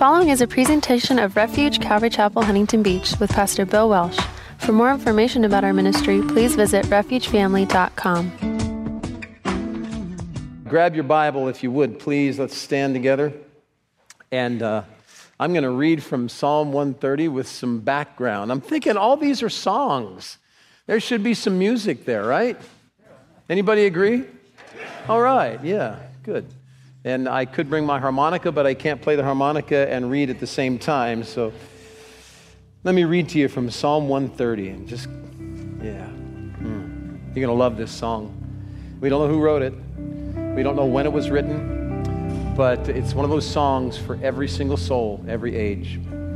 following is a presentation of Refuge Calvary Chapel, Huntington Beach with Pastor Bill Welsh. For more information about our ministry, please visit refugefamily.com. Grab your Bible if you would, please. Let's stand together. And I'm going to read from Psalm 130 with some background. I'm thinking all these are songs. There should be some music there, right? Anybody agree? All right, yeah, good. And I could bring my harmonica, but I can't play the harmonica and read at the same time. So let me read to you from Psalm 130. And just, yeah. You're going to love this song. We don't know who wrote it. We don't know when it was written. But it's one of those songs for every single soul, every age.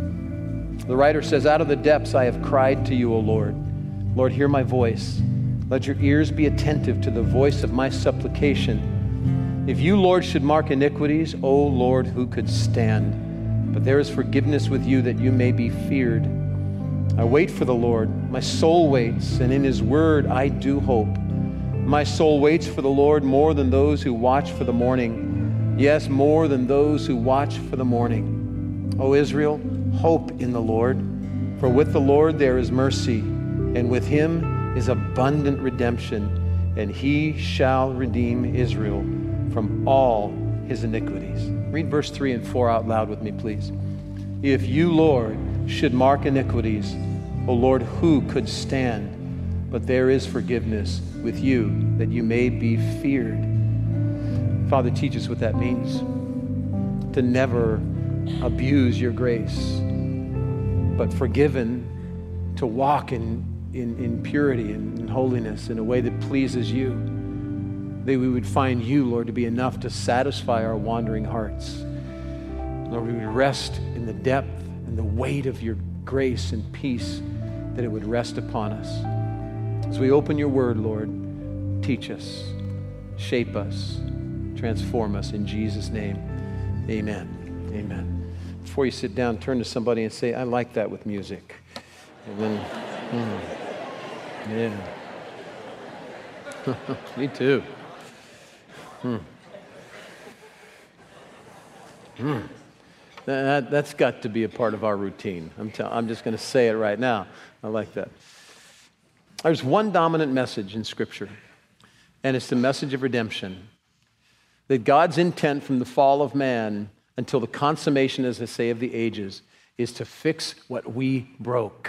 The writer says, "Out of the depths I have cried to you, O Lord. Lord, hear my voice. Let your ears be attentive to the voice of my supplication. If you, Lord, should mark iniquities, O Lord, who could stand? But there is forgiveness with you that you may be feared. I wait for the Lord. My soul waits, and in his word I do hope. My soul waits for the Lord more than those who watch for the morning. Yes, more than those who watch for the morning. O Israel, hope in the Lord. For with the Lord there is mercy, and with him is abundant redemption, and he shall redeem Israel from all his iniquities." Read verse 3 and 4 out loud with me, please. "If you, Lord, should mark iniquities, O Lord, who could stand? But there is forgiveness with you that you may be feared." Father, teach us what that means. To never abuse your grace, but forgiven to walk in purity and in holiness in a way that pleases you. That we would find you, Lord, to be enough to satisfy our wandering hearts. Lord, we would rest in the depth and the weight of your grace and peace, that it would rest upon us. As we open your word, Lord, teach us, shape us, transform us. In Jesus' name, amen. Amen. Before you sit down, turn to somebody and say, "I like that with music." And then, yeah. Me too. That's got to be a part of our routine. I'm just going to say it right now. I like that. There's one dominant message in Scripture, and it's the message of redemption. That God's intent from the fall of man until the consummation, as I say, of the ages, is to fix what we broke.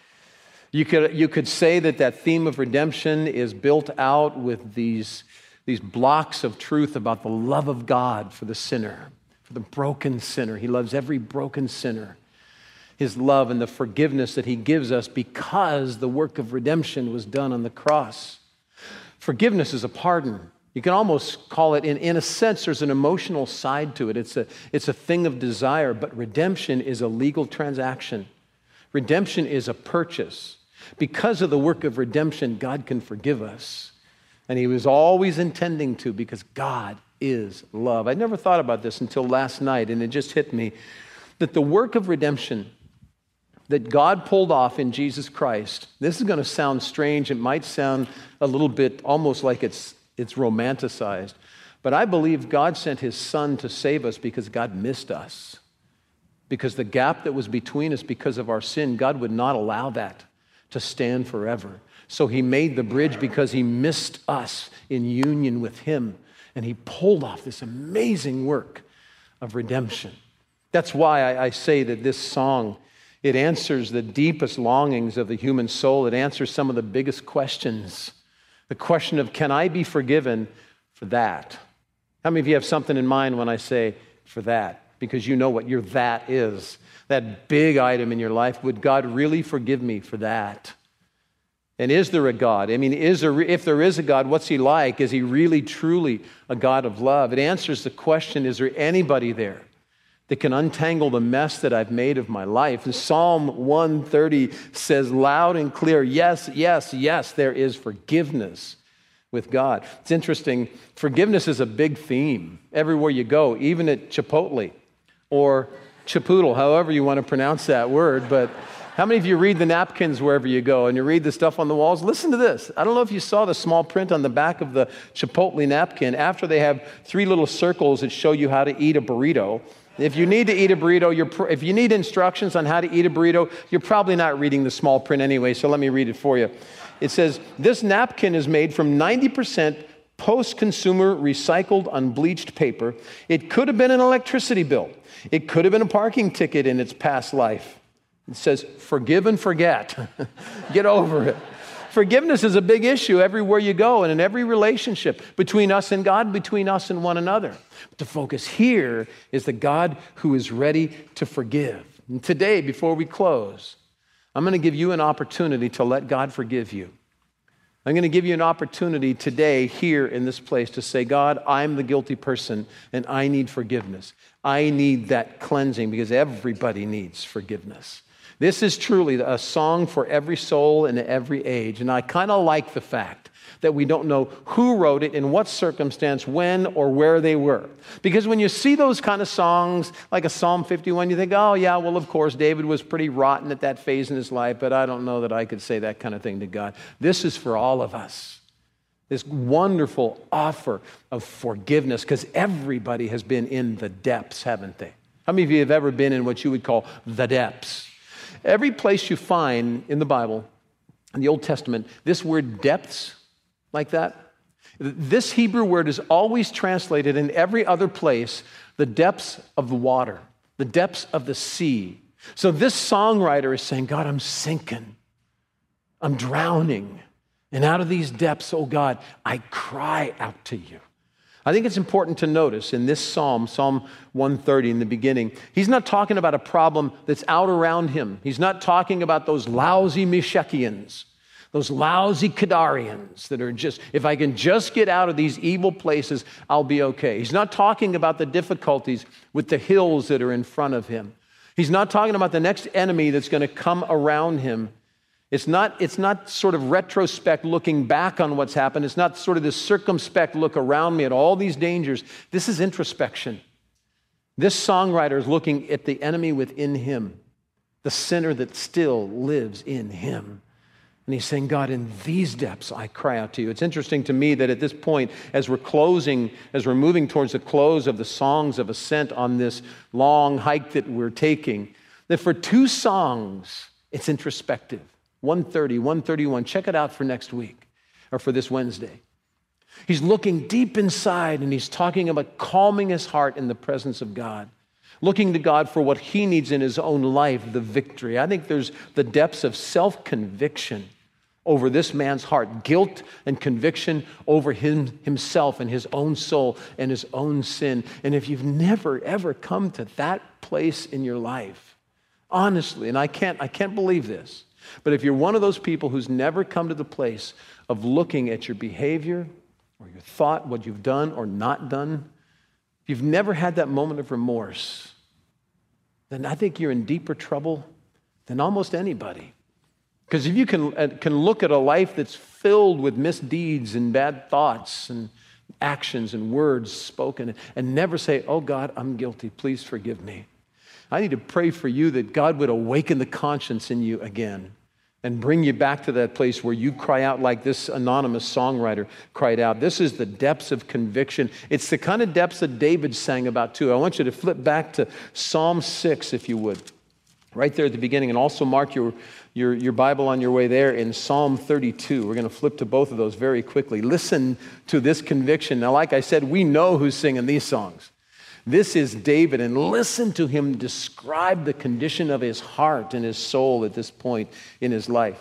You could say that theme of redemption is built out with these blocks of truth about the love of God for the sinner, for the broken sinner. He loves every broken sinner. His love and the forgiveness that he gives us because the work of redemption was done on the cross. Forgiveness is a pardon. You can almost call it, in a sense, there's an emotional side to it. It's a thing of desire, but redemption is a legal transaction. Redemption is a purchase. Because of the work of redemption, God can forgive us. And he was always intending to, because God is love. I never thought about this until last night, and it just hit me that the work of redemption that God pulled off in Jesus Christ, this is going to sound strange. It might sound a little bit almost like it's romanticized. But I believe God sent his son to save us because God missed us. Because the gap that was between us because of our sin, God would not allow that to stand forever. So he made the bridge because he missed us in union with him. And he pulled off this amazing work of redemption. That's why I say that this song, it answers the deepest longings of the human soul. It answers some of the biggest questions. The question of, can I be forgiven for that? How many of you have something in mind when I say for that? Because you know what your that is. That big item in your life. Would God really forgive me for that? And is there a God? I mean, if there is a God, what's he like? Is he really, truly a God of love? It answers the question, is there anybody there that can untangle the mess that I've made of my life? And Psalm 130 says loud and clear, yes, yes, yes, there is forgiveness with God. It's interesting, forgiveness is a big theme everywhere you go, even at Chipotle or Chipotle, however you want to pronounce that word. But how many of you read the napkins wherever you go and you read the stuff on the walls? Listen to this. I don't know if you saw the small print on the back of the Chipotle napkin. After they have 3 little circles that show you how to eat a burrito, If you need to eat a burrito, if you need instructions on how to eat a burrito, you're probably not reading the small print anyway, so let me read it for you. It says, this napkin is made from 90% post-consumer recycled unbleached paper. It could have been an electricity bill. It could have been a parking ticket in its past life. It says, forgive and forget. Get over it. Forgiveness is a big issue everywhere you go and in every relationship between us and God, between us and one another. But the focus here is the God who is ready to forgive. And today, before we close, I'm going to give you an opportunity to let God forgive you. I'm going to give you an opportunity today here in this place to say, God, I'm the guilty person and I need forgiveness. I need that cleansing because everybody needs forgiveness. This is truly a song for every soul in every age. And I kind of like the fact that we don't know who wrote it, in what circumstance, when, or where they were. Because when you see those kind of songs, like a Psalm 51, you think, oh yeah, well, of course, David was pretty rotten at that phase in his life, but I don't know that I could say that kind of thing to God. This is for all of us. This wonderful offer of forgiveness, because everybody has been in the depths, haven't they? How many of you have ever been in what you would call the depths? Every place you find in the Bible, in the Old Testament, this word depths, like that, this Hebrew word is always translated in every other place, the depths of the water, the depths of the sea. So this songwriter is saying, God, I'm sinking. I'm drowning. And out of these depths, oh God, I cry out to you. I think it's important to notice in this psalm, Psalm 130 in the beginning, he's not talking about a problem that's out around him. He's not talking about those lousy Meshekians, those lousy Kedarians that are just, if I can just get out of these evil places, I'll be okay. He's not talking about the difficulties with the hills that are in front of him. He's not talking about the next enemy that's going to come around him. It's not sort of retrospect looking back on what's happened. It's not sort of this circumspect look around me at all these dangers. This is introspection. This songwriter is looking at the enemy within him, the sinner that still lives in him. And he's saying, God, in these depths, I cry out to you. It's interesting to me that at this point, as we're moving towards the close of the songs of ascent on this long hike that we're taking, that for two songs, it's introspective. 130, 131. Check it out for next week or for this Wednesday. He's looking deep inside and he's talking about calming his heart in the presence of God, looking to God for what he needs in his own life, the victory. I think there's the depths of self-conviction over this man's heart, guilt and conviction over himself and his own soul and his own sin. And if you've never, ever come to that place in your life, honestly, and I can't believe this, but if you're one of those people who's never come to the place of looking at your behavior or your thought, what you've done or not done, if you've never had that moment of remorse, then I think you're in deeper trouble than almost anybody. Because if you can look at a life that's filled with misdeeds and bad thoughts and actions and words spoken and never say, oh God, I'm guilty, please forgive me. I need to pray for you that God would awaken the conscience in you again and bring you back to that place where you cry out like this anonymous songwriter cried out. This is the depths of conviction. It's the kind of depths that David sang about too. I want you to flip back to Psalm 6, if you would, right there at the beginning, and also mark your Bible on your way there in Psalm 32. We're going to flip to both of those very quickly. Listen to this conviction. Now, like I said, we know who's singing these songs. This is David, and listen to him describe the condition of his heart and his soul at this point in his life.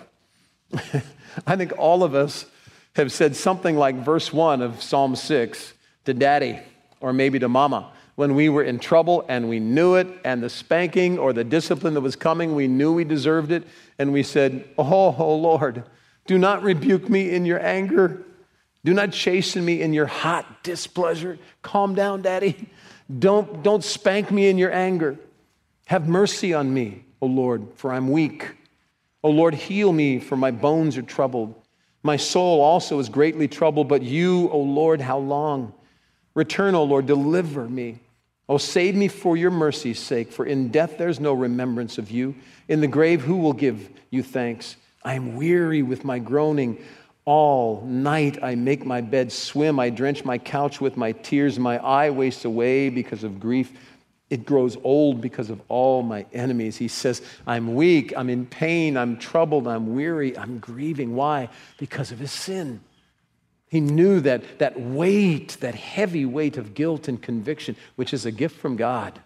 I think all of us have said something like verse 1 of Psalm 6 to daddy or maybe to mama when we were in trouble and we knew it, and the spanking or the discipline that was coming, we knew we deserved it, and we said, oh Lord, do not rebuke me in your anger. Do not chasten me in your hot displeasure. Calm down, daddy. Don't spank me in your anger. Have mercy on me, O Lord, for I'm weak. O Lord, heal me, for my bones are troubled. My soul also is greatly troubled, but you, O Lord, how long? Return, O Lord, deliver me. O save me for your mercy's sake, for in death there's no remembrance of you. In the grave, who will give you thanks? I am weary with my groaning. All night I make my bed swim. I drench my couch with my tears. My eye wastes away because of grief. It grows old because of all my enemies. He says, I'm weak, I'm in pain, I'm troubled, I'm weary, I'm grieving. Why? Because of his sin. He knew that weight, that heavy weight of guilt and conviction, which is a gift from God.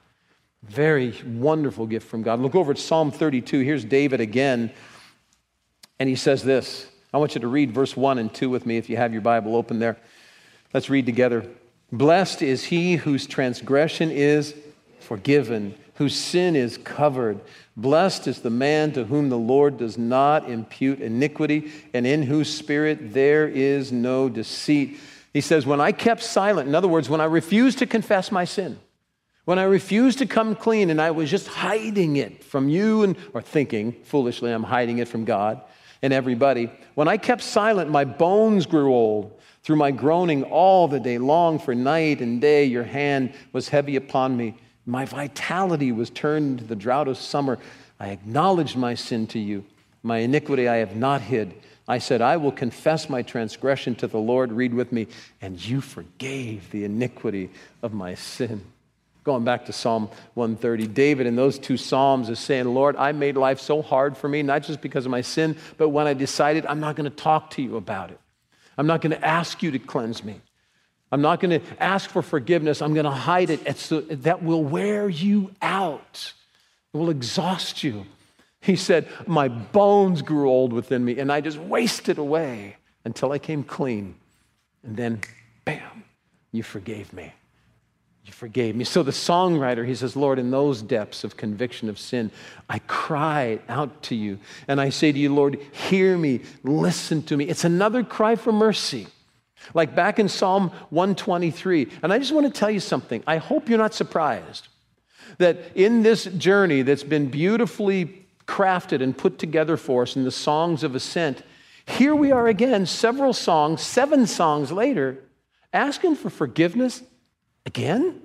Very wonderful gift from God. Look over at Psalm 32. Here's David again. And he says this. I want you to read verse 1 and 2 with me if you have your Bible open there. Let's read together. Blessed is he whose transgression is forgiven, whose sin is covered. Blessed is the man to whom the Lord does not impute iniquity, and in whose spirit there is no deceit. He says, when I kept silent, in other words, when I refused to confess my sin, when I refused to come clean and I was just hiding it from you or thinking, foolishly, I'm hiding it from God and everybody. When I kept silent, my bones grew old. Through my groaning all the day long, for night and day, your hand was heavy upon me. My vitality was turned into the drought of summer. I acknowledged my sin to you. My iniquity I have not hid. I said, I will confess my transgression to the Lord. Read with me. And you forgave the iniquity of my sin. Going back to Psalm 130, David in those two Psalms is saying, Lord, I made life so hard for me, not just because of my sin, but when I decided I'm not going to talk to you about it. I'm not going to ask you to cleanse me. I'm not going to ask for forgiveness. I'm going to hide it. That will wear you out. It will exhaust you. He said, my bones grew old within me, and I just wasted away until I came clean. And then, bam, you forgave me. You forgave me. So the songwriter, he says, Lord, in those depths of conviction of sin, I cry out to you. And I say to you, Lord, hear me, listen to me. It's another cry for mercy. Like back in Psalm 123. And I just want to tell you something. I hope you're not surprised that in this journey that's been beautifully crafted and put together for us in the songs of ascent, here we are again, several songs, 7 songs later, asking for forgiveness again?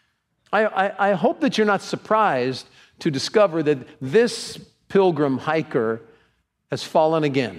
I hope that you're not surprised to discover that this pilgrim hiker has fallen again.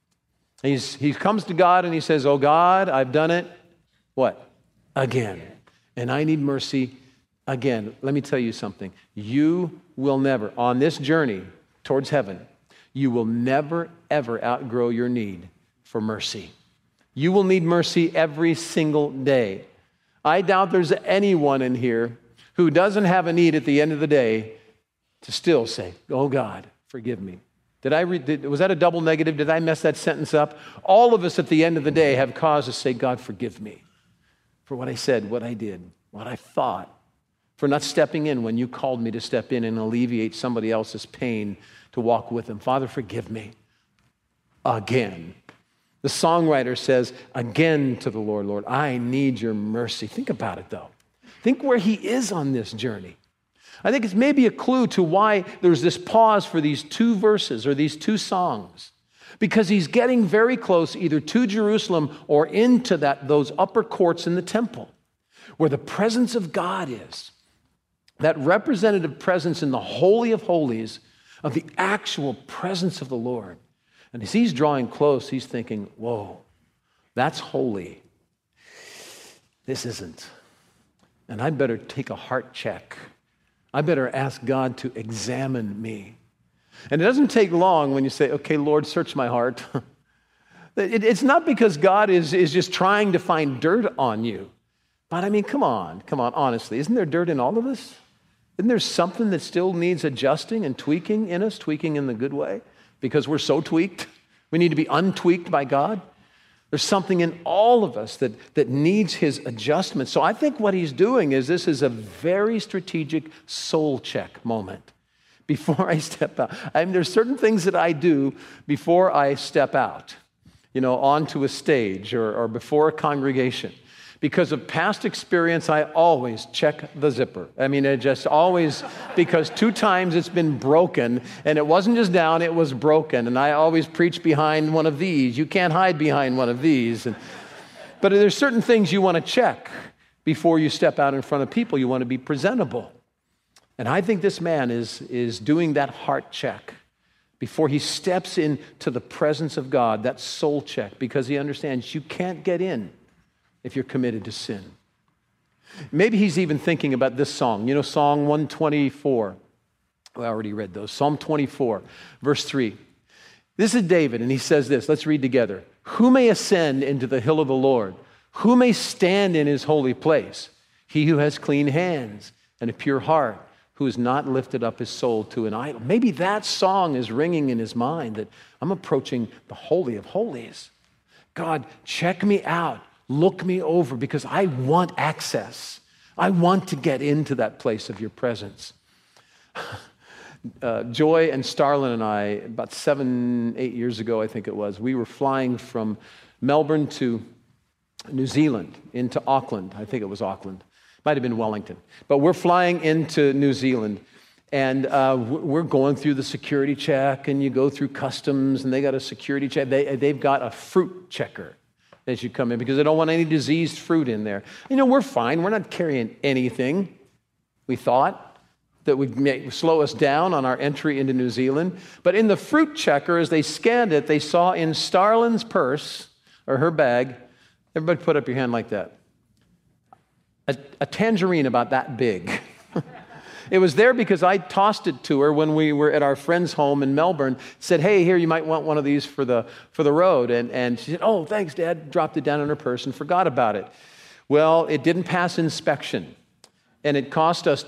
He comes to God and he says, oh God, I've done it. What? Again. And I need mercy again. Let me tell you something. You will never, on this journey towards heaven, you will never, ever outgrow your need for mercy. You will need mercy every single day. I doubt there's anyone in here who doesn't have a need at the end of the day to still say, oh God, forgive me. Was that a double negative? Did I mess that sentence up? All of us at the end of the day have cause to say, God, forgive me for what I said, what I did, what I thought, for not stepping in when you called me to step in and alleviate somebody else's pain to walk with them. Father, forgive me again. The songwriter says, again to the Lord, Lord, I need your mercy. Think about it, though. Think where he is on this journey. I think it's maybe a clue to why there's this pause for these 2 verses or these 2 songs. Because he's getting very close either to Jerusalem or into those upper courts in the temple where the presence of God is. That representative presence in the Holy of Holies of the actual presence of the Lord. And as he's drawing close, he's thinking, whoa, that's holy. This isn't. And I better take a heart check. I better ask God to examine me. And it doesn't take long when you say, okay, Lord, search my heart. It's not because God is just trying to find dirt on you. But I mean, come on, honestly. Isn't there dirt in all of us? Isn't there something that still needs adjusting and tweaking in us, tweaking in the good way? Because we're so tweaked. We need to be untweaked by God. There's something in all of us that needs his adjustment. So I think what he's doing is this is a very strategic soul check moment before I step out. There's certain things that I do before I step out, onto a stage or before a congregation. Because of past experience, I always check the zipper. It just always, because 2 times it's been broken, and it wasn't just down, it was broken. And I always preach behind one of these. You can't hide behind one of these. But there's certain things you want to check before you step out in front of people. You want to be presentable. And I think this man is doing that heart check before he steps into the presence of God, that soul check, because he understands you can't get in if you're committed to sin. Maybe he's even thinking about this song. You know, Psalm 124. Well, I already read those. Psalm 24, verse 3. This is David, and he says this. Let's read together. Who may ascend into the hill of the Lord? Who may stand in his holy place? He who has clean hands and a pure heart, who has not lifted up his soul to an idol. Maybe that song is ringing in his mind that I'm approaching the Holy of Holies. God, check me out. Look me over because I want access. I want to get into that place of your presence. Joy and Starlin and I, about 8 years ago, I think it was, we were flying from Melbourne to New Zealand into Auckland. I think it was Auckland. Might have been Wellington. But we're flying into New Zealand, and we're going through the security check, and you go through customs, and they got a security check. They've got a fruit checker as you come in because they don't want any diseased fruit in there. You know, we're fine. We're not carrying anything, we thought, that would slow us down on our entry into New Zealand. But in the fruit checker, as they scanned it, they saw in Starlin's purse, or her bag, everybody put up your hand like that, a tangerine about that big. It was there because I tossed it to her when we were at our friend's home in Melbourne, said, hey, here, you might want one of these for the road. And she said, oh, thanks, Dad. Dropped it down in her purse and forgot about it. Well, it didn't pass inspection. And it cost us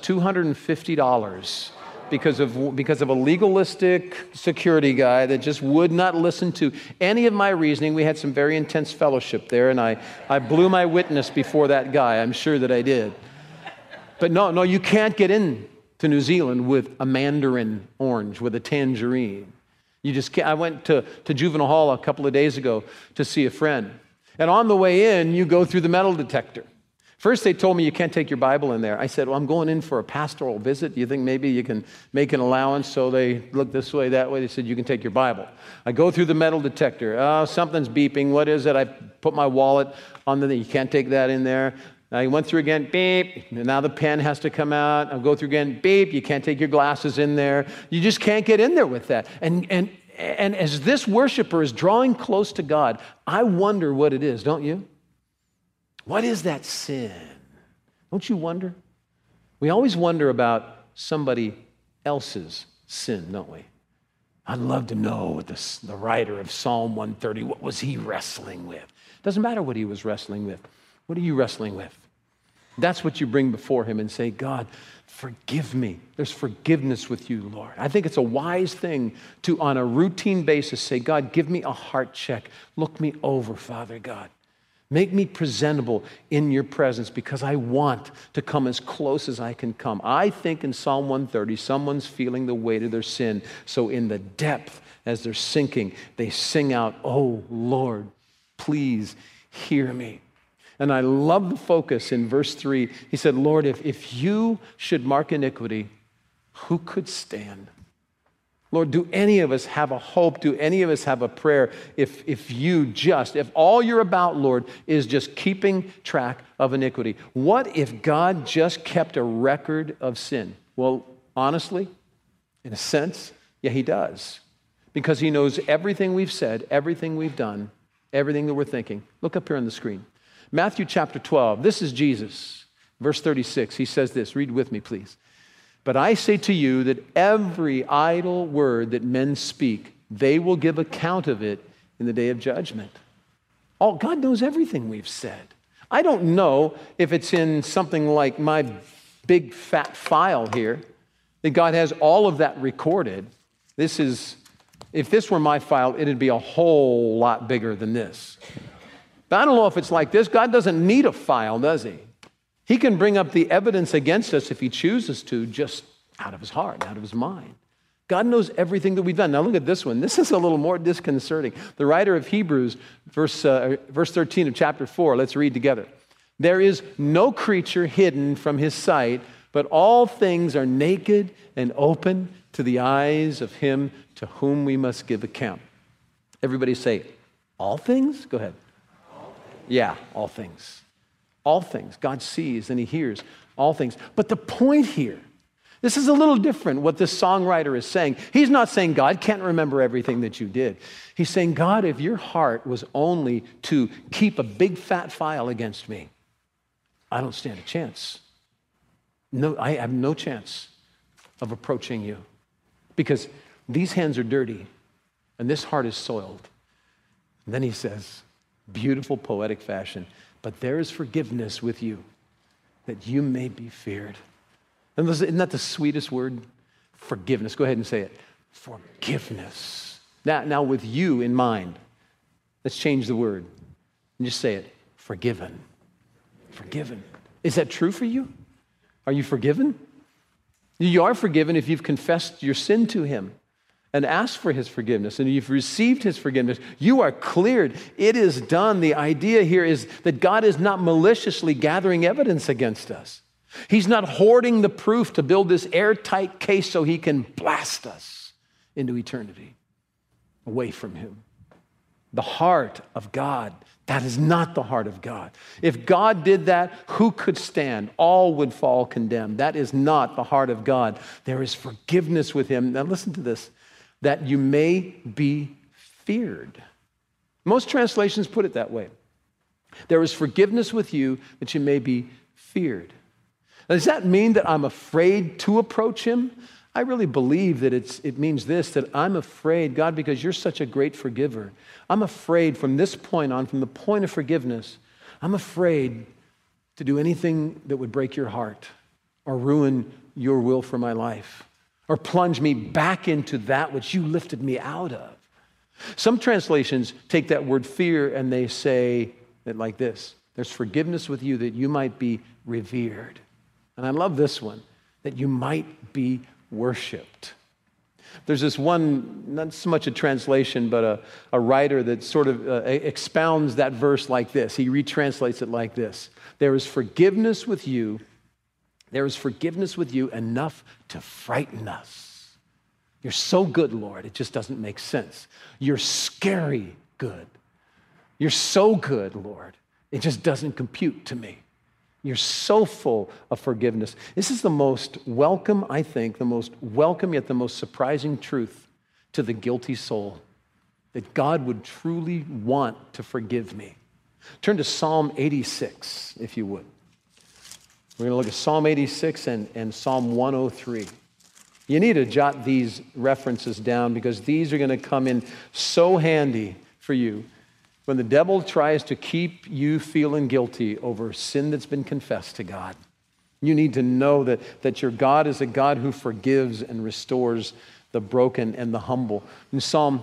$250 because of a legalistic security guy that just would not listen to any of my reasoning. We had some very intense fellowship there, and I blew my witness before that guy. I'm sure that I did. But no, you can't get in to New Zealand with a mandarin orange, with a tangerine. You just can't. I went to Juvenile Hall a couple of days ago to see a friend. And on the way in, you go through the metal detector. First, they told me you can't take your Bible in there. I said, well, I'm going in for a pastoral visit. Do you think maybe you can make an allowance? So they looked this way, that way. They said, you can take your Bible. I go through the metal detector. Oh, something's beeping. What is it? I put my wallet on you can't take that in there. I went through again, beep. And now the pen has to come out. I'll go through again, beep. You can't take your glasses in there. You just can't get in there with that. And as this worshiper is drawing close to God, I wonder what it is, don't you? What is that sin? Don't you wonder? We always wonder about somebody else's sin, don't we? I'd love to know what the writer of Psalm 130, what was he wrestling with? Doesn't matter what he was wrestling with. What are you wrestling with? That's what you bring before him and say, God, forgive me. There's forgiveness with you, Lord. I think it's a wise thing to, on a routine basis, say, God, give me a heart check. Look me over, Father God. Make me presentable in your presence because I want to come as close as I can come. I think in Psalm 130, someone's feeling the weight of their sin. So in the depth, as they're sinking, they sing out, oh, Lord, please hear me. And I love the focus in verse 3. He said, Lord, if you should mark iniquity, who could stand? Lord, do any of us have a hope? Do any of us have a prayer if all you're about, Lord, is just keeping track of iniquity? What if God just kept a record of sin? Well, honestly, in a sense, yeah, he does. Because he knows everything we've said, everything we've done, everything that we're thinking. Look up here on the screen. Matthew chapter 12. This is Jesus. Verse 36. He says this. Read with me, please. But I say to you that every idle word that men speak, they will give account of it in the day of judgment. God knows everything we've said. I don't know if it's in something like my big fat file here, that God has all of that recorded. If this were my file, it'd be a whole lot bigger than this. But I don't know if it's like this. God doesn't need a file, does he? He can bring up the evidence against us if he chooses to, just out of his heart, out of his mind. God knows everything that we've done. Now look at this one. This is a little more disconcerting. The writer of Hebrews, verse 13 of chapter 4, let's read together. There is no creature hidden from his sight, but all things are naked and open to the eyes of him to whom we must give account. Everybody say, all things? Go ahead. Yeah, all things. All things. God sees and he hears all things. But the point here, this is a little different what this songwriter is saying. He's not saying God can't remember everything that you did. He's saying, God, if your heart was only to keep a big fat file against me, I don't stand a chance. No, I have no chance of approaching you because these hands are dirty and this heart is soiled. And then he says, beautiful poetic fashion, but there is forgiveness with you that you may be feared. And isn't that the sweetest word? Forgiveness. Go ahead and say it. Forgiveness. Now with you in mind, let's change the word and just say it. Forgiven. Forgiven. Is that true for you? Are you forgiven? You are forgiven if you've confessed your sin to him and asked for his forgiveness, and you've received his forgiveness. You are cleared. It is done. The idea here is that God is not maliciously gathering evidence against us. He's not hoarding the proof to build this airtight case so he can blast us into eternity away from him. The heart of God, that is not the heart of God. If God did that, who could stand? All would fall condemned. That is not the heart of God. There is forgiveness with him. Now listen to this, that you may be feared. Most translations put it that way. There is forgiveness with you that you may be feared. Now, does that mean that I'm afraid to approach him? I really believe that it means this, that I'm afraid, God, because you're such a great forgiver. I'm afraid from this point on, from the point of forgiveness, I'm afraid to do anything that would break your heart or ruin your will for my life or plunge me back into that which you lifted me out of. Some translations take that word fear and they say it like this. There's forgiveness with you that you might be revered. And I love this one, that you might be worshipped. There's this one, not so much a translation, but a writer that sort of expounds that verse like this. He retranslates it like this. There is forgiveness with you. There is forgiveness with you enough to frighten us. You're so good, Lord, it just doesn't make sense. You're scary good. You're so good, Lord, it just doesn't compute to me. You're so full of forgiveness. This is the most welcome, I think, the most welcome yet the most surprising truth to the guilty soul, that God would truly want to forgive me. Turn to Psalm 86, if you would. We're going to look at Psalm 86 and Psalm 103. You need to jot these references down because these are going to come in so handy for you when the devil tries to keep you feeling guilty over sin that's been confessed to God. You need to know that your God is a God who forgives and restores the broken and the humble. In Psalm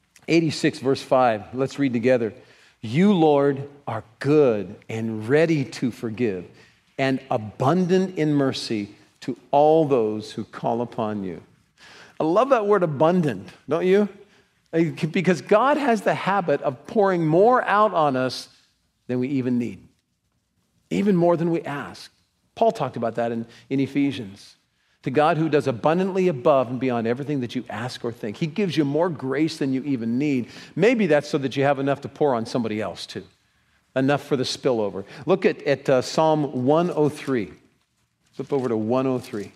86, verse 5, let's read together. You, Lord, are good and ready to forgive and abundant in mercy to all those who call upon you. I love that word abundant, don't you? Because God has the habit of pouring more out on us than we even need, even more than we ask. Paul talked about that in Ephesians. To God who does abundantly above and beyond everything that you ask or think. He gives you more grace than you even need. Maybe that's so that you have enough to pour on somebody else too. Enough for the spillover. Look at Psalm 103. Flip over to 103.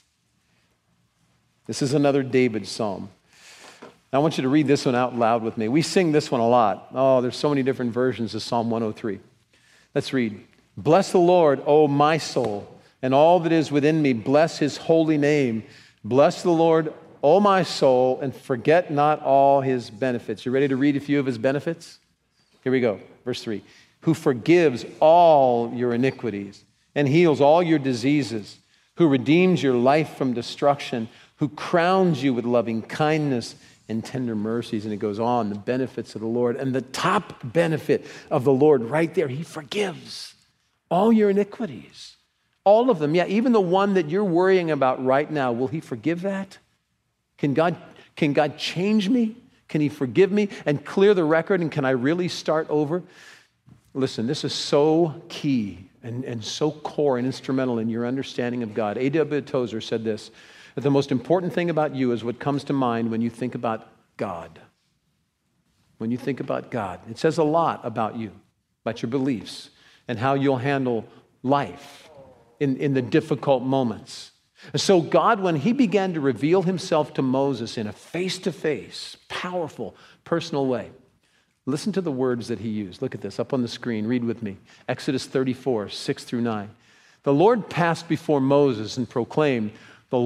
This is another David psalm. I want you to read this one out loud with me. We sing this one a lot. Oh, there's so many different versions of Psalm 103. Let's read. Bless the Lord, O my soul, and all that is within me. Bless his holy name. Bless the Lord, O my soul, and forget not all his benefits. You ready to read a few of his benefits? Here we go. Verse 3. Who forgives all your iniquities and heals all your diseases, who redeems your life from destruction, who crowns you with loving kindness and tender mercies. And it goes on, the benefits of the Lord. And the top benefit of the Lord right there, he forgives all your iniquities. All of them. Yeah, even the one that you're worrying about right now, will he forgive that? Can God change me? Can he forgive me and clear the record? And can I really start over? Listen, this is so key and so core and instrumental in your understanding of God. A.W. Tozer said this, that the most important thing about you is what comes to mind when you think about God. When you think about God. It says a lot about you, about your beliefs, and how you'll handle life in the difficult moments. And so God, when he began to reveal himself to Moses in a face-to-face, powerful, personal way, Listen to the words that he used. Look at this up on the screen. Read with me. Exodus 34, 6 through 9. The Lord passed before Moses and proclaimed, the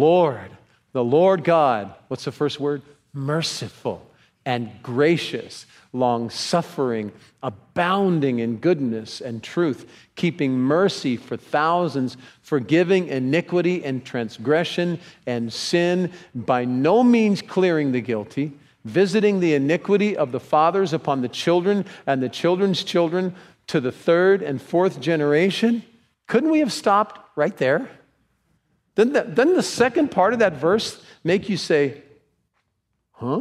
Lord God, what's the first word? Merciful and gracious, long-suffering, abounding in goodness and truth, keeping mercy for thousands, forgiving iniquity and transgression and sin, by no means clearing the guilty, visiting the iniquity of the fathers upon the children and the children's children to the third and fourth generation. Couldn't we have stopped right there? Doesn't the second part of that verse make you say, huh?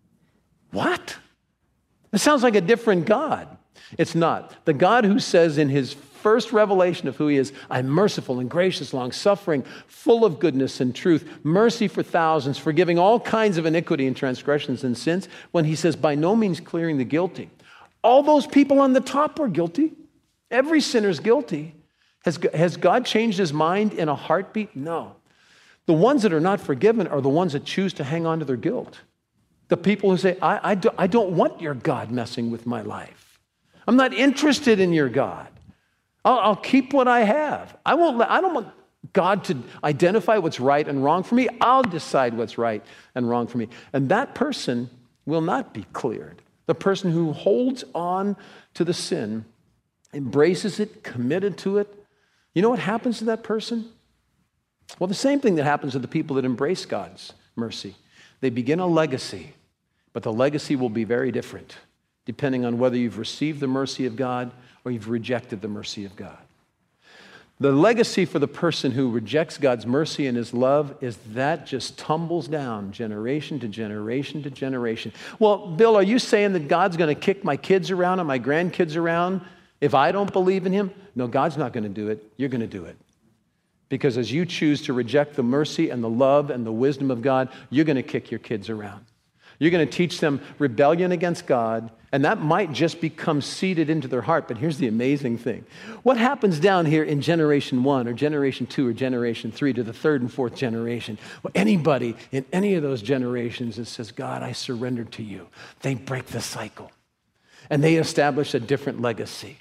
What? It sounds like a different God. It's not. The God who says in his first revelation of who he is, I'm merciful and gracious, long-suffering, full of goodness and truth, mercy for thousands, forgiving all kinds of iniquity and transgressions and sins, when he says, by no means clearing the guilty. All those people on the top are guilty. Every sinner's guilty. Has God changed his mind in a heartbeat? No. The ones that are not forgiven are the ones that choose to hang on to their guilt. The people who say, I don't want your God messing with my life. I'm not interested in your God. I'll keep what I have. I don't want God to identify what's right and wrong for me. I'll decide what's right and wrong for me. And that person will not be cleared. The person who holds on to the sin, embraces it, committed to it, you know what happens to that person? Well, the same thing that happens to the people that embrace God's mercy. They begin a legacy, but the legacy will be very different depending on whether you've received the mercy of God or you've rejected the mercy of God. The legacy for the person who rejects God's mercy and his love is that just tumbles down generation to generation to generation. Well, Bill, are you saying that God's going to kick my kids around and my grandkids around if I don't believe in him? No, God's not going to do it. You're going to do it. Because as you choose to reject the mercy and the love and the wisdom of God, you're going to kick your kids around. You're going to teach them rebellion against God, and that might just become seeded into their heart. But here's the amazing thing. What happens down here in generation 1 or generation 2 or generation 3 to the third and fourth generation? Well, anybody in any of those generations that says, God, I surrender to you, they break the cycle, and they establish a different legacy.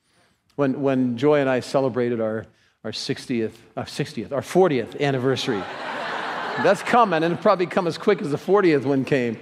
When Joy and I celebrated our 40th anniversary. That's coming, and it'll probably come as quick as the 40th one came.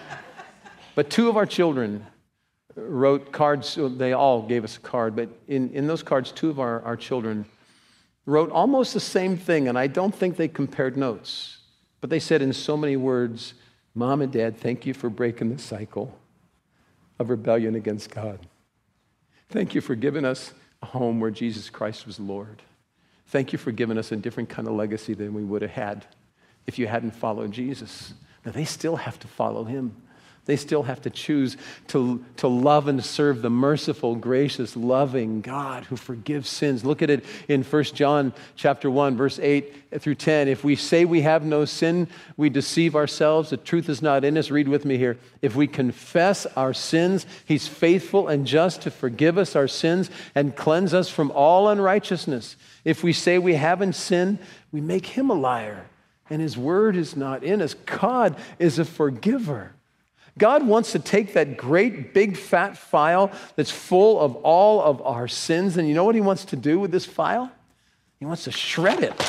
But 2 of our children wrote cards. They all gave us a card, but in those cards, 2 of our children wrote almost the same thing, and I don't think they compared notes. But they said in so many words, Mom and Dad, thank you for breaking the cycle of rebellion against God. Thank you for giving us a home where Jesus Christ was Lord. Thank you for giving us a different kind of legacy than we would have had if you hadn't followed Jesus. Now, they still have to follow him. They still have to choose to love and serve the merciful, gracious, loving God who forgives sins. Look at it in 1 John chapter 1, verse 8 through 10. If we say we have no sin, we deceive ourselves. The truth is not in us. Read with me here. If we confess our sins, he's faithful and just to forgive us our sins and cleanse us from all unrighteousness. If we say we haven't sinned, we make him a liar, and his word is not in us. God is a forgiver. God wants to take that great big fat file that's full of all of our sins, and you know what he wants to do with this file? He wants to shred it.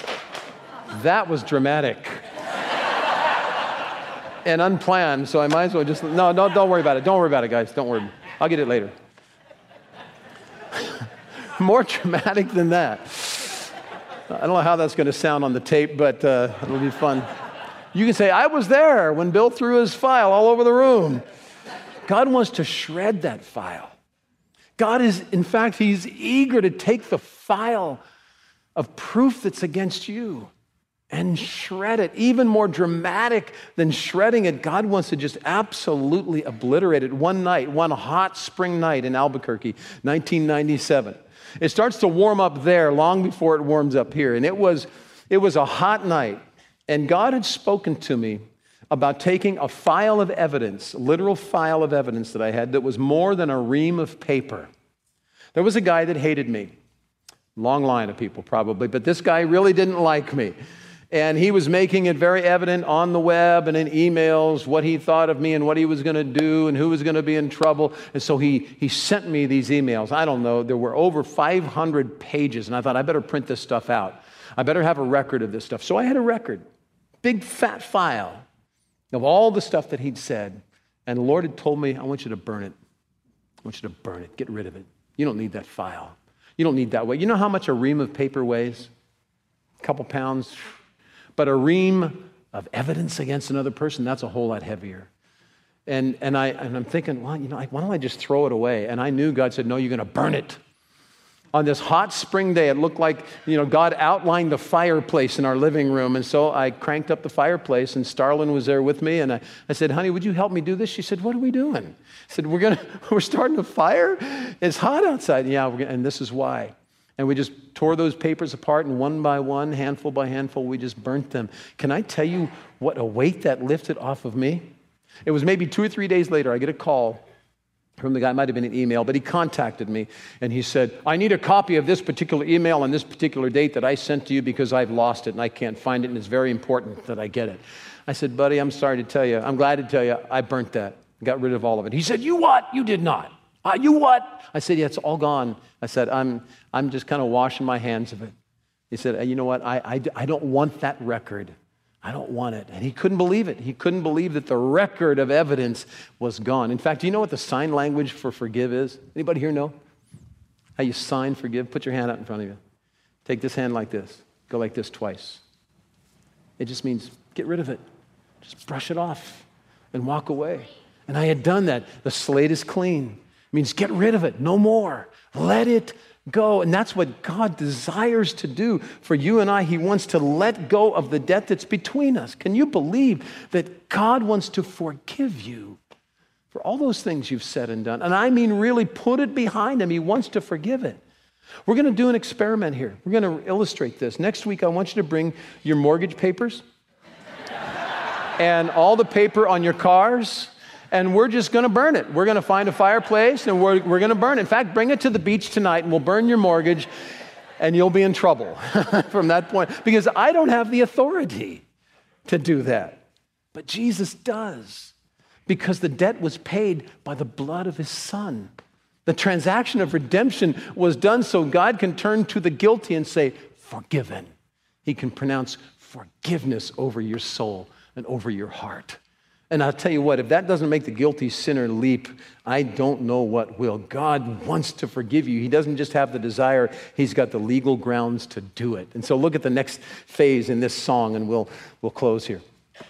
That was dramatic and unplanned, so I might as well just, no, don't worry about it. Don't worry about it, guys. Don't worry. I'll get it later. More dramatic than that. I don't know how that's going to sound on the tape, but it'll be fun. You can say, I was there when Bill threw his file all over the room. God wants to shred that file. God is, in fact, he's eager to take the file of proof that's against you and shred it. Even more dramatic than shredding it, God wants to just absolutely obliterate it. One night, one hot spring night in Albuquerque, 1997. It starts to warm up there long before it warms up here. And it was a hot night. And God had spoken to me about taking a file of evidence, a literal file of evidence that I had that was more than a ream of paper. There was a guy that hated me. Long line of people probably, but this guy really didn't like me. And he was making it very evident on the web and in emails what he thought of me and what he was going to do and who was going to be in trouble. And so he sent me these emails. I don't know, there were over 500 pages. And I thought, I better print this stuff out. I better have a record of this stuff. So I had a record, big fat file of all the stuff that he'd said. And the Lord had told me, I want you to burn it. I want you to burn it. Get rid of it. You don't need that file. You don't need that weight. You know how much a ream of paper weighs? A couple pounds. But a ream of evidence against another person, that's a whole lot heavier. And I'm thinking, well, why don't I just throw it away? And I knew God said, no, you're going to burn it. On this hot spring day, it looked like, God outlined the fireplace in our living room. And so I cranked up the fireplace, and Starlin was there with me. And I said, honey, would you help me do this? She said, what are we doing? I said, we're starting a fire? It's hot outside. Yeah, and this is why. And we just tore those papers apart, and one by one, handful by handful, we just burnt them. Can I tell you what a weight that lifted off of me? It was maybe 2 or 3 days later, I get a call from the guy, it might have been an email, but he contacted me, and he said, I need a copy of this particular email on this particular date that I sent to you because I've lost it, and I can't find it, and it's very important that I get it. I said, buddy, I'm glad to tell you, I burnt that, got rid of all of it. He said, you what? You did not. You what? I said, yeah, it's all gone. I said, I'm just kind of washing my hands of it. He said, you know what? I don't want that record. I don't want it. And he couldn't believe it. He couldn't believe that the record of evidence was gone. In fact, do you know what the sign language for forgive is? Anybody here know? How you sign forgive? Put your hand out in front of you. Take this hand like this. Go like this twice. It just means get rid of it. Just brush it off and walk away. And I had done that. The slate is clean. It means get rid of it. No more. Let it go. And that's what God desires to do for you and I. He wants to let go of the debt that's between us. Can you believe that God wants to forgive you for all those things you've said and done? And I mean really put it behind him. He wants to forgive it. We're going to do an experiment here. We're going to illustrate this. Next week, I want you to bring your mortgage papers and all the paper on your cars. And we're just going to burn it. We're going to find a fireplace, and we're going to burn it. In fact, bring it to the beach tonight, and we'll burn your mortgage, and you'll be in trouble from that point. Because I don't have the authority to do that. But Jesus does. Because the debt was paid by the blood of his Son. The transaction of redemption was done so God can turn to the guilty and say, forgiven. He can pronounce forgiveness over your soul and over your heart. And I'll tell you what, if that doesn't make the guilty sinner leap, I don't know what will. God wants to forgive you. He doesn't just have the desire, he's got the legal grounds to do it. And so look at the next phase in this song, and we'll close here.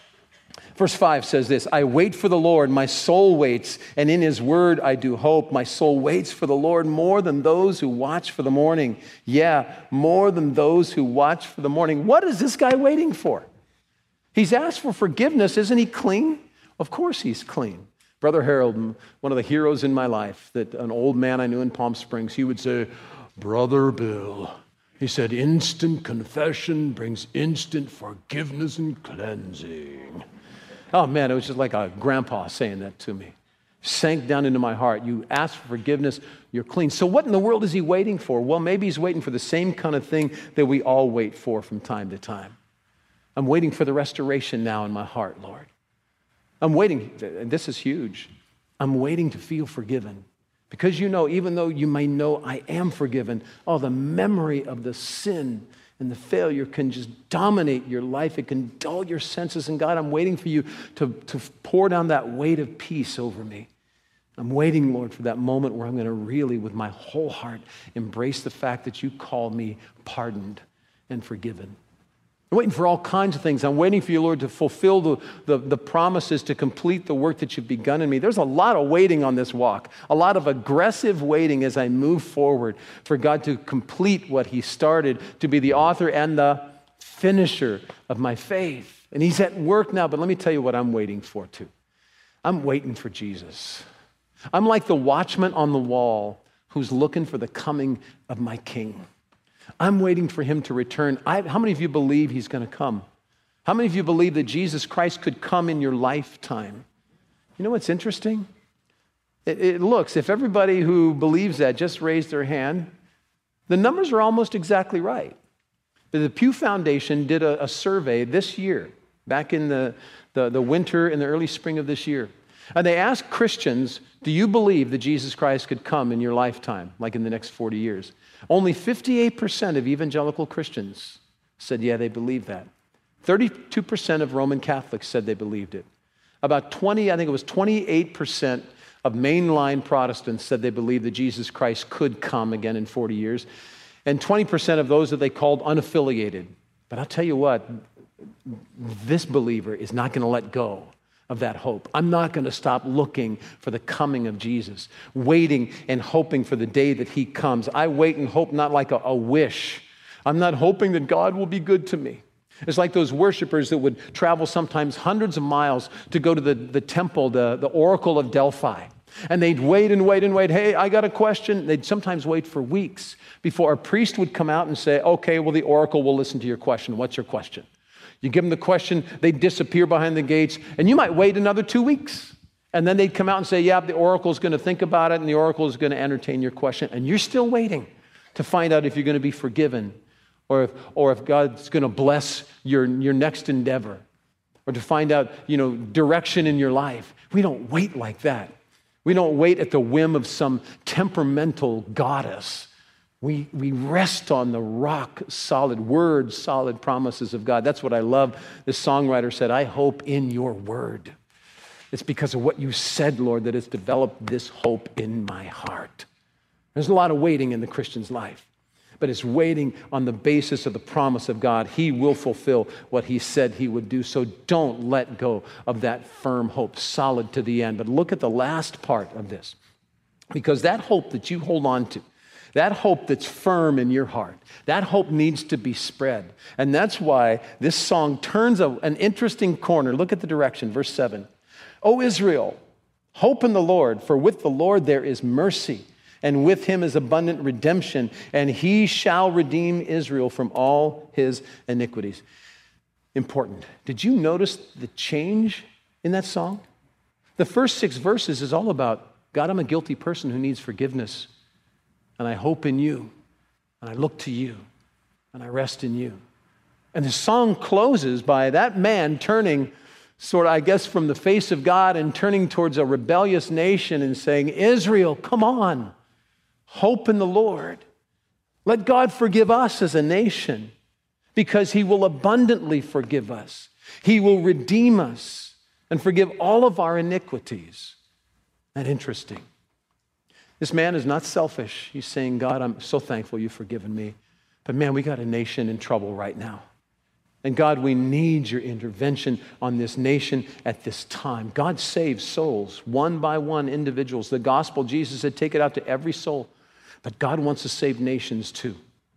Verse 5 says this, I wait for the Lord, my soul waits, and in his word I do hope. My soul waits for the Lord more than those who watch for the morning. Yeah, more than those who watch for the morning. What is this guy waiting for? He's asked for forgiveness. Isn't he clean? Of course he's clean. Brother Harold, one of the heroes in my life, that an old man I knew in Palm Springs, he would say, Brother Bill, he said, instant confession brings instant forgiveness and cleansing. Oh man, it was just like a grandpa saying that to me. Sank down into my heart. You ask for forgiveness, you're clean. So what in the world is he waiting for? Well, maybe he's waiting for the same kind of thing that we all wait for from time to time. I'm waiting for the restoration now in my heart, Lord. I'm waiting, and this is huge, I'm waiting to feel forgiven. Because even though you may know I am forgiven, the memory of the sin and the failure can just dominate your life. It can dull your senses. And God, I'm waiting for you to pour down that weight of peace over me. I'm waiting, Lord, for that moment where I'm going to really, with my whole heart, embrace the fact that you call me pardoned and forgiven. I'm waiting for all kinds of things. I'm waiting for you, Lord, to fulfill the promises, to complete the work that you've begun in me. There's a lot of waiting on this walk, a lot of aggressive waiting as I move forward for God to complete what he started, to be the author and the finisher of my faith. And he's at work now, but let me tell you what I'm waiting for too. I'm waiting for Jesus. I'm like the watchman on the wall who's looking for the coming of my King. I'm waiting for him to return. How many of you believe he's going to come? How many of you believe that Jesus Christ could come in your lifetime? You know what's interesting? It looks, if everybody who believes that just raised their hand, the numbers are almost exactly right. The Pew Foundation did a survey this year, back in the winter and the early spring of this year. And they asked Christians, do you believe that Jesus Christ could come in your lifetime, like in the next 40 years? Only 58% of evangelical Christians said, yeah, they believe that. 32% of Roman Catholics said they believed it. About 28% of mainline Protestants said they believed that Jesus Christ could come again in 40 years. And 20% of those that they called unaffiliated. But I'll tell you what, this believer is not going to let go of that hope. I'm not going to stop looking for the coming of Jesus, waiting and hoping for the day that he comes. I wait and hope not like a wish. I'm not hoping that God will be good to me. It's like those worshipers that would travel sometimes hundreds of miles to go to the temple, the Oracle of Delphi. And they'd wait and wait and wait. Hey, I got a question. They'd sometimes wait for weeks before a priest would come out and say, okay, well, the Oracle will listen to your question. What's your question? You give them the question, they disappear behind the gates, and you might wait another 2 weeks. And then they'd come out and say, yeah, the Oracle's going to think about it, and the Oracle is going to entertain your question. And you're still waiting to find out if you're going to be forgiven, or if God's going to bless your next endeavor, or to find out, direction in your life. We don't wait like that. We don't wait at the whim of some temperamental goddess. We rest on the rock solid words, solid promises of God. That's what I love. This songwriter said, I hope in your word. It's because of what you said, Lord, that it's developed this hope in my heart. There's a lot of waiting in the Christian's life, but it's waiting on the basis of the promise of God. He will fulfill what he said he would do. So don't let go of that firm hope, solid to the end. But look at the last part of this, because that hope that you hold on to, that hope that's firm in your heart, that hope needs to be spread. And that's why this song turns an interesting corner. Look at the direction, verse 7. O Israel, hope in the Lord, for with the Lord there is mercy, and with him is abundant redemption, and he shall redeem Israel from all his iniquities. Important. Did you notice the change in that song? The first 6 verses is all about, God, I'm a guilty person who needs forgiveness. And I hope in you, and I look to you, and I rest in you. And the song closes by that man turning from the face of God and turning towards a rebellious nation and saying, Israel, come on, hope in the Lord. Let God forgive us as a nation, because he will abundantly forgive us. He will redeem us and forgive all of our iniquities. Isn't that interesting? This man is not selfish. He's saying, God, I'm so thankful you've forgiven me. But man, we got a nation in trouble right now. And God, we need your intervention on this nation at this time. God saves souls, one by one, individuals. The gospel, Jesus said, take it out to every soul. But God wants to save nations too.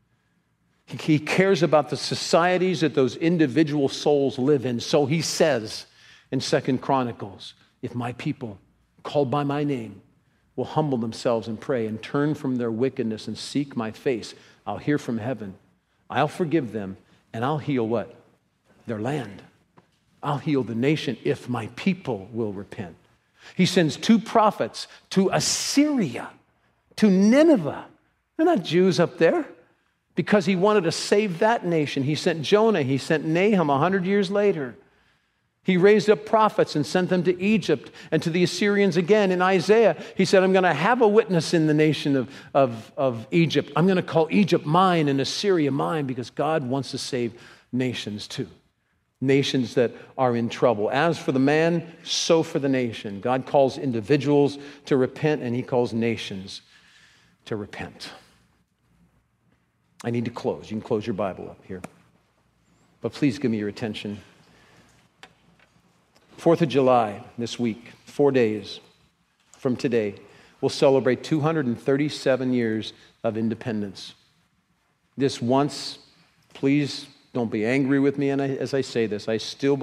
He cares about the societies that those individual souls live in. So he says in 2 Chronicles, if my people called by my name will humble themselves and pray and turn from their wickedness and seek my face, I'll hear from heaven. I'll forgive them, and I'll heal what? Their land. I'll heal the nation if my people will repent. He sends 2 prophets to Assyria, to Nineveh. They're not Jews up there, because he wanted to save that nation. He sent Jonah. He sent Nahum 100 years later. He raised up prophets and sent them to Egypt and to the Assyrians again. In Isaiah, he said, I'm going to have a witness in the nation of Egypt. I'm going to call Egypt mine and Assyria mine, because God wants to save nations too. Nations that are in trouble. As for the man, so for the nation. God calls individuals to repent, and he calls nations to repent. I need to close. You can close your Bible up here. But please give me your attention. 4th of July this week, 4 days from today, we'll celebrate 237 years of independence. This once, please don't be angry with me as I say this, I still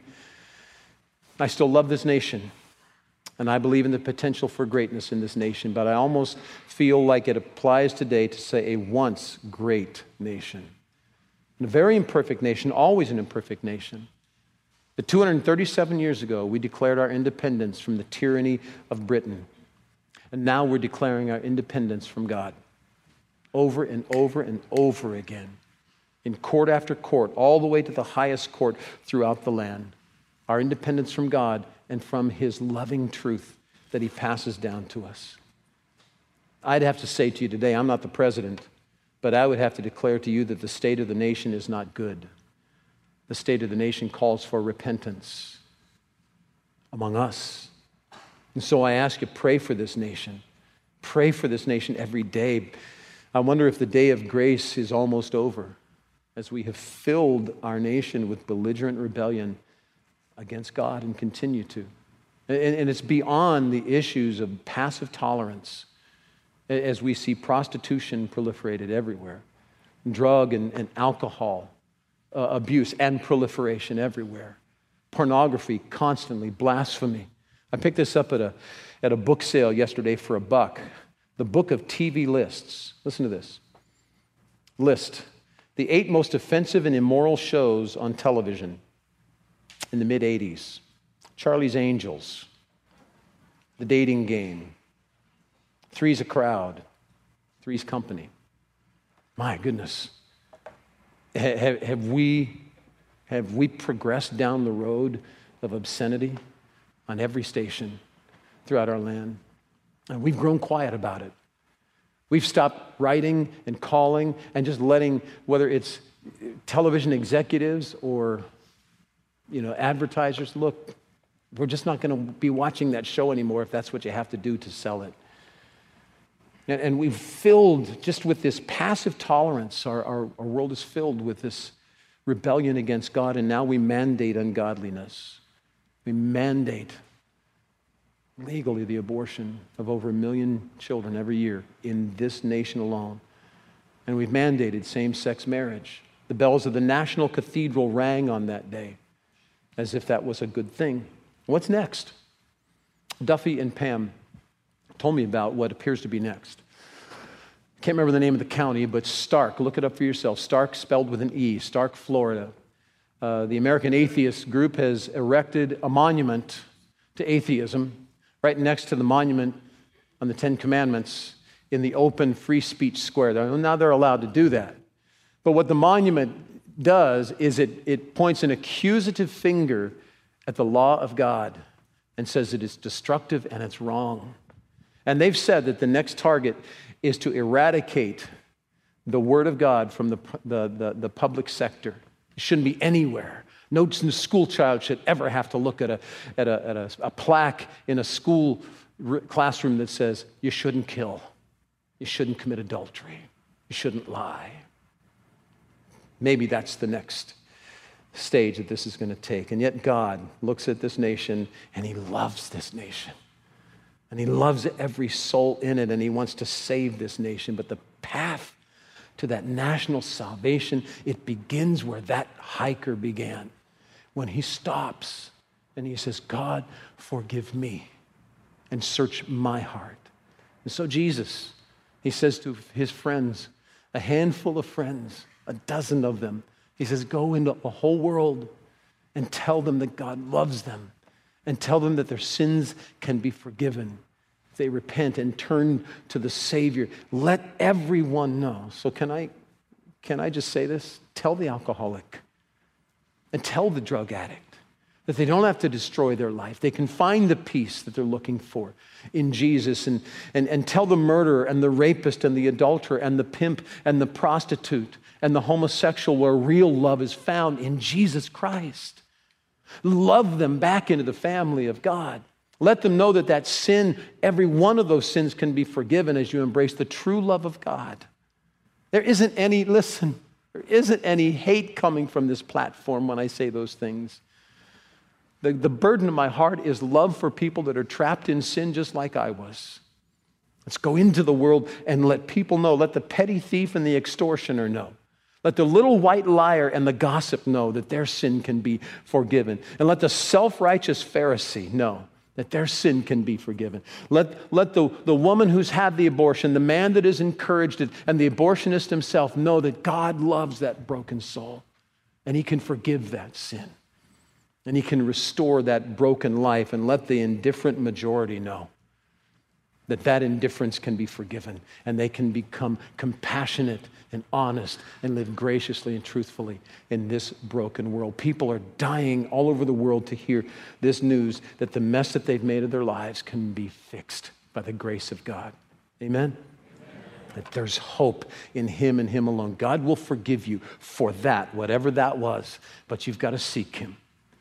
love this nation, and I believe in the potential for greatness in this nation, but I almost feel like it applies today to say a once great nation. And a very imperfect nation, always an imperfect nation. But 237 years ago, we declared our independence from the tyranny of Britain. And now we're declaring our independence from God over and over and over again. in court after court, all the way to the highest court throughout the land. Our independence from God and from His loving truth that He passes down to us. I'd have to say to you today, I'm not the president, but I would have to declare to you that the state of the nation is not good. The state of the nation calls for repentance among us. And so I ask you, pray for this nation. Pray for this nation every day. I wonder if the day of grace is almost over as we have filled our nation with belligerent rebellion against God and continue to. And it's beyond the issues of passive tolerance as we see prostitution proliferated everywhere, drug and alcohol abuse and proliferation everywhere, pornography constantly, blasphemy. I picked this up at a book sale yesterday for $1. The Book of TV Lists. Listen to this. List. The 8 most offensive and immoral shows on television in the mid-'80s. Charlie's Angels. The Dating Game. Three's a Crowd. Three's Company. My goodness. Have we progressed down the road of obscenity on every station throughout our land? And we've grown quiet about it. We've stopped writing and calling and just letting, whether it's television executives or, advertisers, look, we're just not going to be watching that show anymore if that's what you have to do to sell it. And we've filled just with this passive tolerance. Our world is filled with this rebellion against God, and now we mandate ungodliness. We mandate legally the abortion of over 1 million children every year in this nation alone. And we've mandated same-sex marriage. The bells of the National Cathedral rang on that day as if that was a good thing. What's next? Duffy and Pam told me about what appears to be next. I can't remember the name of the county, but Stark, look it up for yourself. Stark spelled with an E, Stark, Florida. The American Atheist Group has erected a monument to atheism right next to the monument on the Ten Commandments in the open free speech square. Now they're allowed to do that. But what the monument does is it points an accusative finger at the law of God and says it is destructive and it's wrong. And they've said that the next target is to eradicate the Word of God from the public sector. It shouldn't be anywhere. No school child should ever have to look at a plaque in a school classroom that says, you shouldn't kill, you shouldn't commit adultery, you shouldn't lie. Maybe that's the next stage that this is going to take. And yet God looks at this nation and He loves this nation. And He loves every soul in it and He wants to save this nation. But the path to that national salvation, it begins where that hiker began. When he stops and he says, God, forgive me and search my heart. And so Jesus, He says to His friends, a handful of friends, 12 of them, He says, go into the whole world and tell them that God loves them and tell them that their sins can be forgiven if they repent and turn to the Savior. Let everyone know. So can I just say this? Tell the alcoholic and tell the drug addict that they don't have to destroy their life. They can find the peace that they're looking for in Jesus. And tell the murderer and the rapist and the adulterer and the pimp and the prostitute and the homosexual where real love is found in Jesus Christ. Love them back into the family of God. Let them know that sin, every one of those sins can be forgiven as you embrace the true love of God. There isn't any hate coming from this platform when I say those things. The burden of my heart is love for people that are trapped in sin just like I was. Let's go into the world and let people know. Let the petty thief and the extortioner know. Let the little white liar and the gossip know that their sin can be forgiven. And let the self-righteous Pharisee know that their sin can be forgiven. Let the woman who's had the abortion, the man that is encouraged it, and the abortionist himself know that God loves that broken soul and He can forgive that sin and He can restore that broken life. And let the indifferent majority know that indifference can be forgiven and they can become compassionate and honest and live graciously and truthfully in this broken world. People are dying all over the world to hear this news that the mess that they've made of their lives can be fixed by the grace of God. Amen? That there's hope in Him and Him alone. God will forgive you for that, whatever that was, but you've got to seek Him.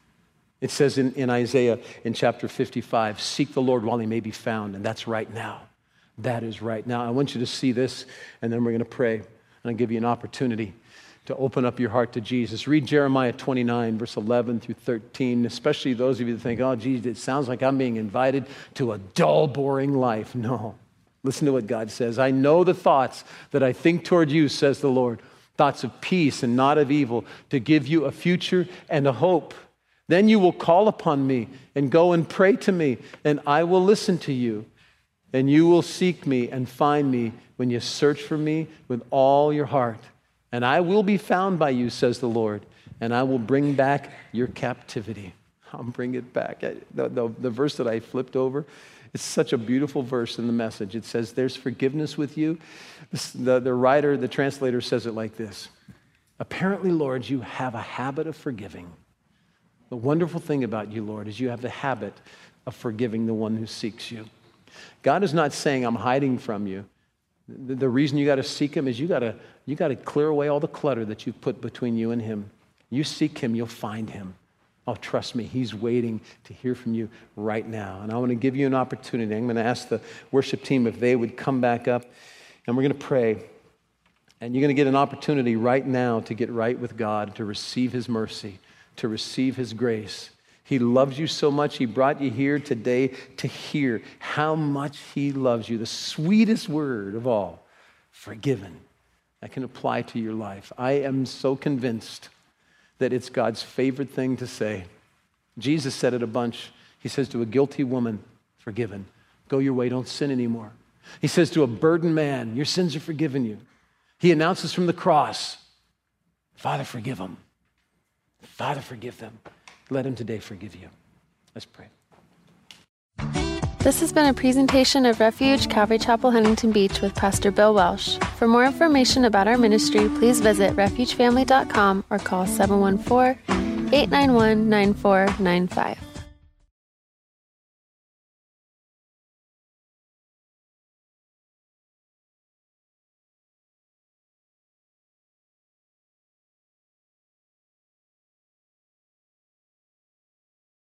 It says in Isaiah in chapter 55, seek the Lord while He may be found, and that's right now. That is right now. I want you to see this, and then we're going to pray, and I'll give you an opportunity to open up your heart to Jesus. Read Jeremiah 29, verse 11 through 13, especially those of you that think, oh, geez, it sounds like I'm being invited to a dull, boring life. No. Listen to what God says. I know the thoughts that I think toward you, says the Lord, thoughts of peace and not of evil, to give you a future and a hope. Then you will call upon me and go and pray to me, and I will listen to you. And you will seek me and find me when you search for me with all your heart. And I will be found by you, says the Lord, and I will bring back your captivity. I'll bring it back. The verse that I flipped over, it's such a beautiful verse in the Message. It says, there's forgiveness with you. The writer, the translator says it like this. Apparently, Lord, you have a habit of forgiving. The wonderful thing about you, Lord, is you have the habit of forgiving the one who seeks you. God is not saying, I'm hiding from you. The reason you got to seek Him is you got to clear away all the clutter that you've put between you and Him. You seek Him, you'll find Him. Oh, trust me, He's waiting to hear from you right now. And I want to give you an opportunity. I'm going to ask the worship team if they would come back up, and we're going to pray. And you're going to get an opportunity right now to get right with God, to receive His mercy, to receive His grace. He loves you so much, He brought you here today to hear how much He loves you. The sweetest word of all, forgiven, that can apply to your life. I am so convinced that it's God's favorite thing to say. Jesus said it a bunch. He says to a guilty woman, forgiven. Go your way, don't sin anymore. He says to a burdened man, your sins are forgiven you. He announces from the cross, Father, forgive them. Father, forgive them. Let Him today forgive you. Let's pray. This has been a presentation of Refuge Calvary Chapel, Huntington Beach with Pastor Bill Welsh. For more information about our ministry, please visit refugefamily.com or call 714-891-9495.